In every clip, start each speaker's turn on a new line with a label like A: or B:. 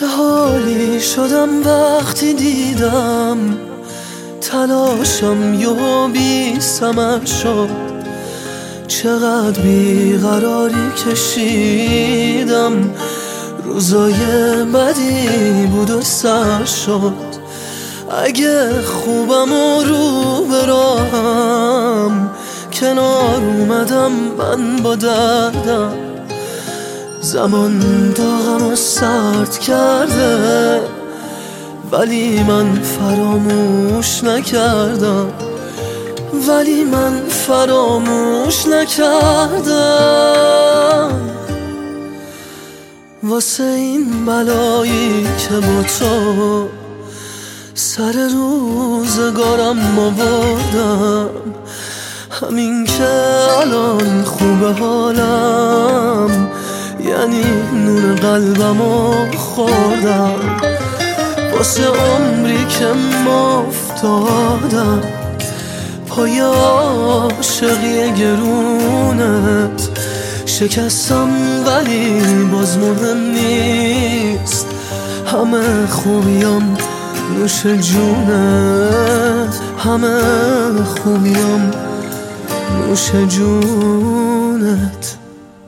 A: چه حالی شدم وقتی دیدم تلاشم یهو بی ثمر شد. چقدر بیقراری کشیدم، روزای بدی بود و سر شد. اگه خوبم و رو به راهم، کنار اومدم من با دردم. زمان داغم و سرد کرده، ولی من فراموش نکردم. واسه این بلایی که با تو سر روزگارم آوردم، همین که الان خوبه حالم، یعنی نون قلبمو خوردم. واسه عمری که افتادم پای عاشقی گرونت، شکستم ولی باز مهم نیست. همه خوبیام نوش جونت، همه خوبیام نوش جونت.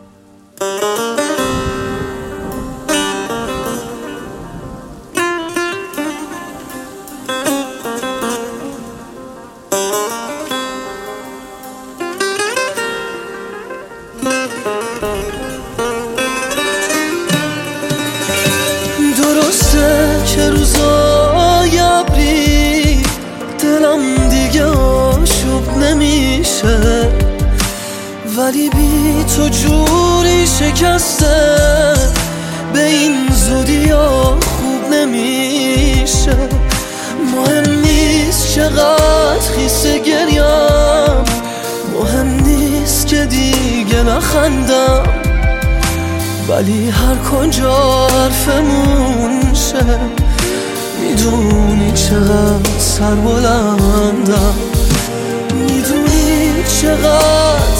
A: درسته که روزای ابری دلم دیگه آشوب نمیشه، ولی بی تو جوری شکسته به این زودی ها خوب نمیشه. مهم نیست چقدر خیسه گریم، مهم نیست که دیگه نخندم، ولی هر کجا حرفمون شه میدونی چقدر سربلندم، میدونی چقدر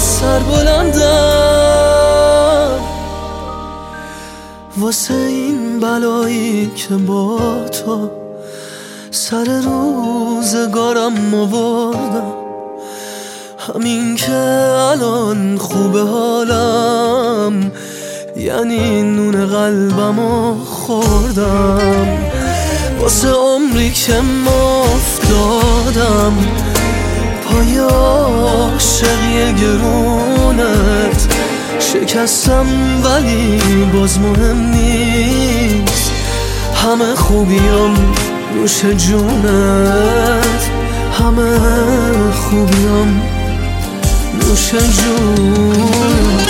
A: سربلندم. واسه این بلایی که با تو سر روزگارم آوردم، همین که الان خوبه حالم، یعنی نون قلبمو خوردم. واسه عمری که افتادم پای عاشقی گرونت، شکستم ولی باز مهم نیست. همه خوبیام نوش جونت، همه خوبیام نوش جونت.